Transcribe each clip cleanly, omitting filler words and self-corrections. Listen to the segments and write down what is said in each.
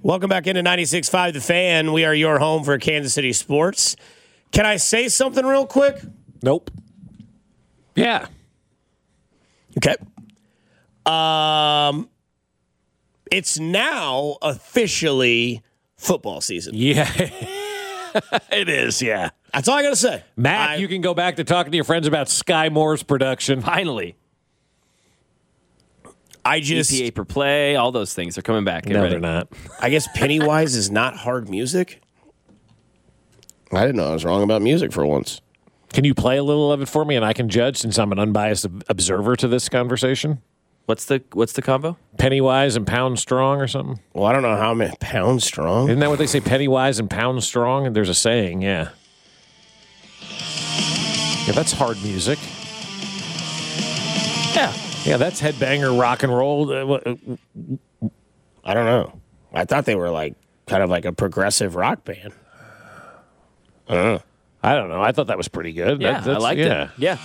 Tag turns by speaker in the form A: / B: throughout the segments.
A: Welcome back into 96.5 The Fan. We are your home for Kansas City sports. Can I say something real quick?
B: Nope. Yeah.
A: Okay. It's now officially football season.
B: Yeah. It is, yeah.
A: That's all I got to say.
B: Matt, you can go back to talking to your friends about Sky Moore's production.
C: Finally.
A: I just
C: EPA per play, all those things are coming back. Get
B: No,
C: ready.
B: they're not.
A: I guess Pennywise is not hard music. I didn't know I was wrong about music for once.
B: Can you play a little of it for me and I can judge since I'm an unbiased observer to this conversation?
C: What's the combo?
B: Pennywise and pound strong or something?
A: Well, I don't know how many pounds strong.
B: Isn't that what they say? Pennywise and pound strong? And there's a saying, yeah. Yeah, that's hard music.
C: Yeah.
B: Yeah, that's headbanger rock and roll.
A: I don't know. I thought they were like kind of like a progressive rock band.
B: I don't know. I thought that was pretty good.
C: Yeah, I liked it. Yeah.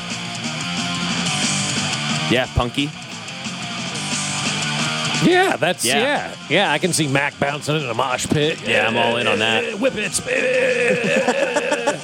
C: Yeah, punky.
B: Yeah, that's
C: Yeah.
B: yeah. I can see Mac bouncing in a mosh pit.
C: Yeah, I'm all in on that.
B: Whip it, baby.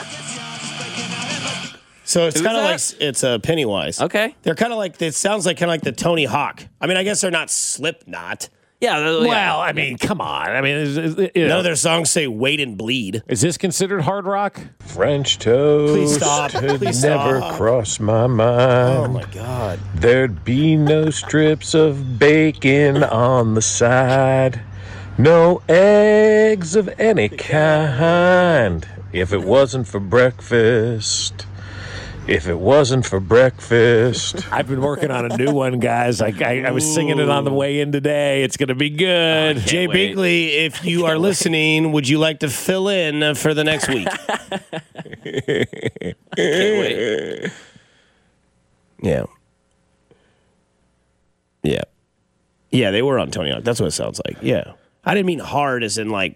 A: So it's
C: Who's
A: kind of like
C: that?
A: it's a Pennywise.
C: Okay.
A: They're kind of like, it sounds like kind of like the Tony Hawk. I mean, I guess they're not Slipknot.
C: Yeah.
B: Well, I mean, come on. I mean,
A: None of their songs say "Wait and Bleed."
B: is this considered hard rock?
D: French toast.
A: Please stop. Please
D: never
A: stop.
D: crossed my
A: Oh
D: mind.
A: my God!
D: There'd be no strips of bacon on the side. No eggs of any kind. If it wasn't for breakfast. If it wasn't for breakfast.
B: I've been working on a new one, guys. I was singing it on the way in today. It's going to be good.
A: Jay
C: wait.
A: Binkley, if you are listening, would you like to fill in for the next week?
C: Can't wait.
A: Yeah. Yeah. Yeah, they were on Tony Hawk. That's what it sounds like. Yeah. I didn't mean hard as in like.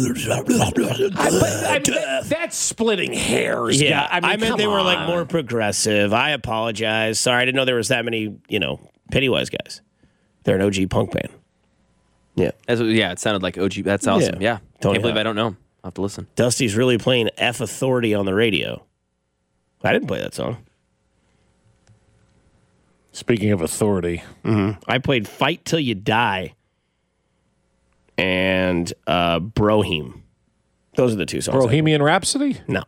B: That's splitting hairs.
A: Yeah,
B: guy.
A: I meant
B: come
A: they were like
B: on.
A: more progressive. I apologize. Sorry, I didn't know there was that many, Pennywise guys. They're an OG punk band. Yeah.
C: It sounded like OG. That's awesome.
A: Yeah.
C: Yeah.
A: Tony
C: Can't believe
A: Hawk.
C: I don't know him. I'll have to listen.
A: Dusty's really playing F Authority on the radio. I didn't play that song.
B: Speaking of authority,
A: I played Fight Till You Die and Brohim. Those are the two songs.
B: Bohemian Rhapsody?
A: No.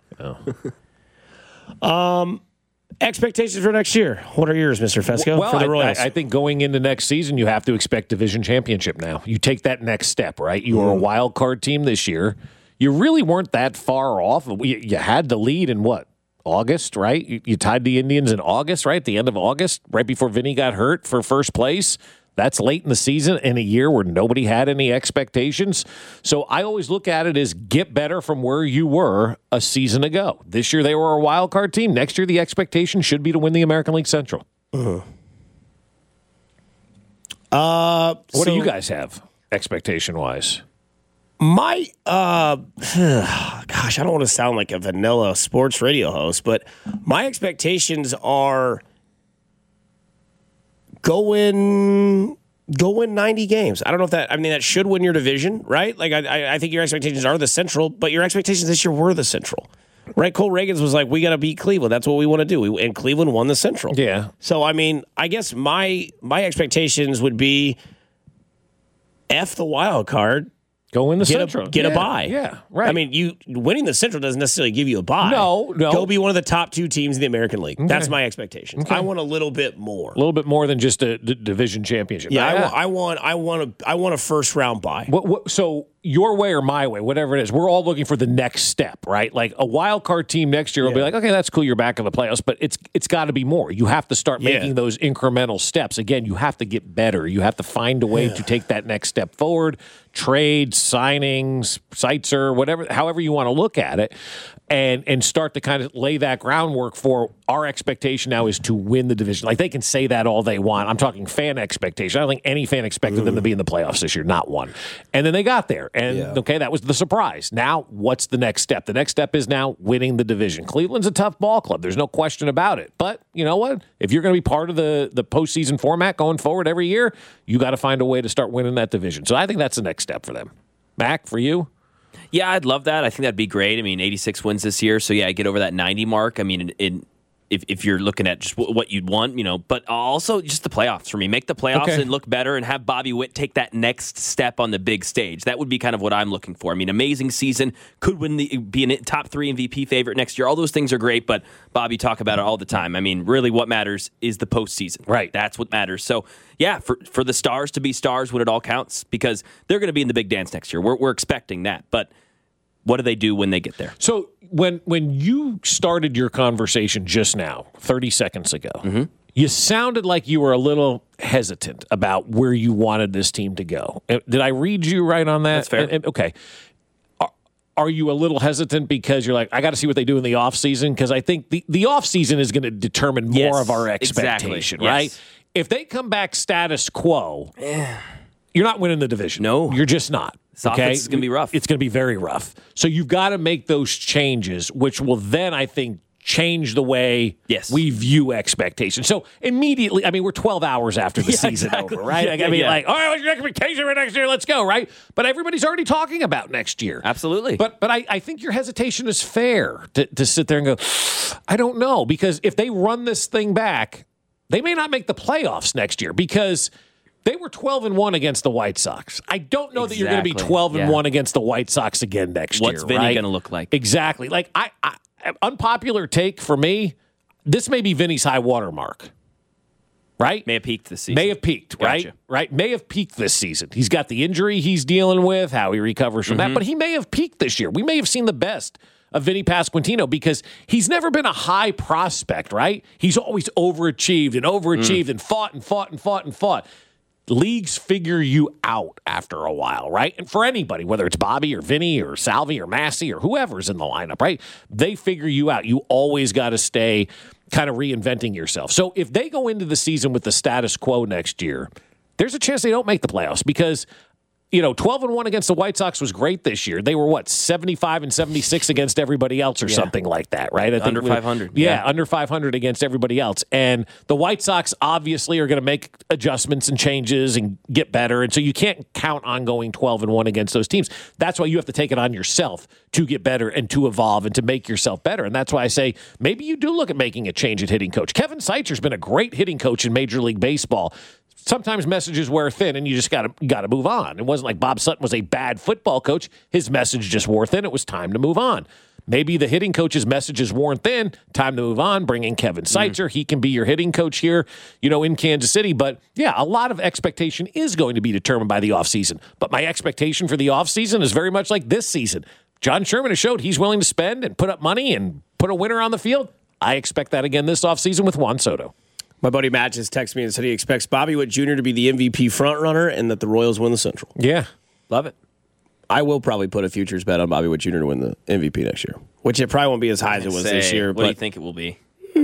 A: Expectations for next year. What are yours, Mr. Fesco,
B: Well,
A: for the Royals?
B: I think going into next season, you have to expect division championship now. You take that next step, right? You were a wild card team this year. You really weren't that far off. You had the lead in what? August, right? You tied the Indians in August, right? At the end of August, right before Vinny got hurt for first place. That's late in the season in a year where nobody had any expectations. So I always look at it as get better from where you were a season ago. This year they were a wild card team. Next year the expectation should be to win the American League Central. What do you guys have expectation-wise?
A: My, gosh, I don't want to sound like a vanilla sports radio host, but my expectations are go win 90 games. I don't know if that should win your division, right? Like, I think your expectations are the Central, but your expectations this year were the Central, right? Cole Reagans was like, we got to beat Cleveland. That's what we want to do. And Cleveland won the Central.
B: Yeah.
A: So, I guess my expectations would be F the wild card.
B: Go in the
A: Get
B: Central.
A: a bye.
B: Yeah, right.
A: You winning the Central doesn't necessarily give you a bye.
B: No.
A: Go be one of the top two teams in the American League. That's my expectations. I want a little bit more.
B: a little bit more than just a division championship.
A: Yeah, I want a first round bye.
B: So your way or my way, whatever it is, we're all looking for the next step, right? Like a wild card team next year will be like, okay, that's cool, you're back in the playoffs, but it's got to be more. You have to start making those incremental steps. Again, you have to get better. You have to find a way to take that next step forward. Trades, signings, Seitzer, whatever, however you want to look at it. and start to kind of lay that groundwork for our expectation now is to win the division. Like, they can say that all they want. I'm talking fan expectation. I don't think any fan expected them to be in the playoffs this year, not one. And then they got there. And, okay, that was the surprise. Now, what's the next step? The next step is now winning the division. Cleveland's a tough ball club. There's no question about it. But you know what? If you're going to be part of the postseason format going forward every year, you got to find a way to start winning that division. So I think that's the next step for them. Mac, for you?
C: Yeah, I'd love that. I think that'd be great. I mean, 86 wins this year, so yeah, get over that 90 mark. I mean, if you're looking at just what you'd want, but also just the playoffs for me. Make the playoffs and look better and have Bobby Witt take that next step on the big stage. That would be kind of what I'm looking for. I mean, amazing season, could be a top 3 MVP favorite next year. All those things are great, but Bobby talk about it all the time. I mean, really what matters is the postseason.
B: Right.
C: That's what matters. So, yeah, for the Stars to be stars when it all counts, because they're going to be in the big dance next year. We're expecting that, but what do they do when they get there?
B: So when you started your conversation just now, 30 seconds ago, you sounded like you were a little hesitant about where you wanted this team to go. Did I read you right on that?
C: That's fair.
B: Okay. Are you a little hesitant because you're like, I got to see what they do in the offseason? Because I think the offseason is going to determine more of our expectation,
C: exactly.
B: right?
C: Yes.
B: If they come back status quo, you're not winning the division.
C: No.
B: You're just not.
C: This offense is going to be rough.
B: It's going to be very rough. So you've got to make those changes, which will then, I think, change the way we view expectations. So immediately, I mean, we're 12 hours after the season over, right? Like, like, all right, what's your expectation for next year? Let's go, right? But everybody's already talking about next year.
C: Absolutely.
B: But I think your hesitation is fair to sit there and go, I don't know, because if they run this thing back, they may not make the playoffs next year because they were 12-1 against the White Sox. I don't know that you're going to be 12-1 against the White Sox again next year.
C: What's Vinny going to look like?
B: Exactly. Like, I unpopular take for me, this may be Vinny's high water mark. Right?
C: May have peaked this season.
B: May have peaked,
C: Gotcha.
B: right? May have peaked this season. He's got the injury he's dealing with, how he recovers from that, but he may have peaked this year. We may have seen the best of Vinny Pasquantino because he's never been a high prospect, right? He's always overachieved and fought. Leagues figure you out after a while, right? And for anybody, whether it's Bobby or Vinny or Salvi or Massey or whoever's in the lineup, right? They figure you out. You always got to stay kind of reinventing yourself. So if they go into the season with the status quo next year, there's a chance they don't make the playoffs because 12-1 against the White Sox was great this year. They were 75-76 against everybody else or something like that, right? I think
C: under 500.
B: Yeah, under 500 against everybody else. And the White Sox obviously are going to make adjustments and changes and get better. And so you can't count on going 12-1 against those teams. That's why you have to take it on yourself to get better and to evolve and to make yourself better. And that's why I say maybe you do look at making a change at hitting coach. Kevin Seitzer's been a great hitting coach in Major League Baseball. Sometimes messages wear thin, and you just got to move on. It wasn't like Bob Sutton was a bad football coach. His message just wore thin. It was time to move on. Maybe the hitting coach's message is worn thin. Time to move on. Bring in Kevin Seitzer. He can be your hitting coach here, in Kansas City. But, yeah, a lot of expectation is going to be determined by the offseason. But my expectation for the offseason is very much like this season. John Sherman has showed he's willing to spend and put up money and put a winner on the field. I expect that again this offseason with Juan Soto.
A: My buddy Matt just texted me and said he expects Bobby Witt Jr. to be the MVP frontrunner and that the Royals win the Central.
B: Yeah.
C: Love it.
A: I will probably put a futures bet on Bobby Witt Jr. to win the MVP next year, which it probably won't be as high as it was this year.
C: What do you think it will be?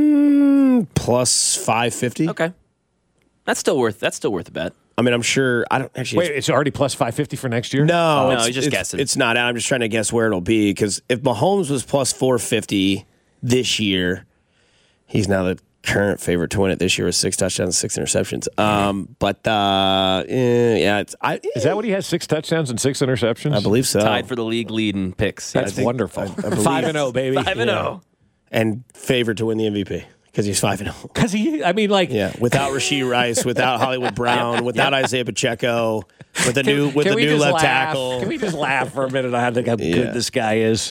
A: Plus 550.
C: Okay. That's still worth a bet.
A: I mean, I'm sure. I don't actually.
B: Wait, it's already plus 550 for next year?
A: No,
C: he's just guessing.
A: It's not. I'm just trying to guess where it'll be because if Mahomes was plus 450 this year, he's now the current favorite to win it this year with 6 touchdowns, 6 interceptions.
B: Is that what he has? 6 touchdowns and 6 interceptions?
A: I believe so.
C: Tied for the league lead in picks.
B: That's wonderful. 5-0, baby.
C: 5-0.
A: And favored to win the MVP because he's 5-0.
B: Because
A: without Rashee Rice, without Hollywood Brown, without Isaiah Pacheco, with the new left tackle.
B: Can we just laugh for a minute on how good this guy is?